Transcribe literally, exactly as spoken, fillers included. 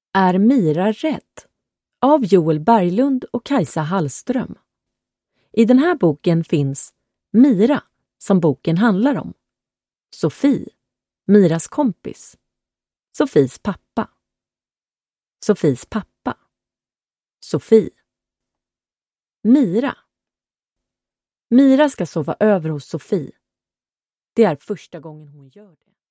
Är Mira rädd? Av Joel Berglund och Kajsa Hallström. I den här boken finns Mira, som boken handlar om. Sofie, Miras kompis. Sofies pappa. Sofies pappa. Sofie. Mira. Mira ska sova över hos Sofie. Det är första gången hon gör det.